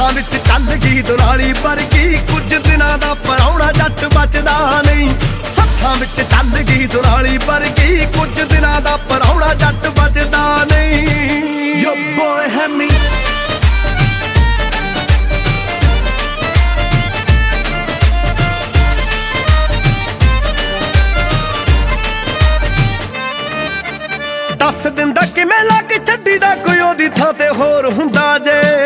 ਹੱਥਾਂ ਵਿੱਚ ਚੱਲ ਗਈ ਦੁਨਾਲੀ ਵਰਗੀ, ਕੁਝ ਦਿਨਾਂ ਦਾ ਪਰਾਉਣਾ ਜੱਟ ਬਚਦਾ ਨਹੀਂ। ਹੱਥਾਂ ਵਿੱਚ ਚੱਲ ਗਈ ਦੁਨਾਲੀ ਵਰਗੀ, ਕੁਝ ਦਿਨਾਂ ਦਾ ਪਰਾਉਣਾ ਜੱਟ ਬਚਦਾ ਨਹੀਂ। Your boy had me ਦੱਸ ਦਿੰਦਾ ਕਿਵੇਂ ਲੱਗ ਛੱਡੀ ਦਾ ਕੋਈ ਉਹਦੀ ਥਾਂ ਤੇ ਹੋਰ ਹੁੰਦਾ ਜੇ।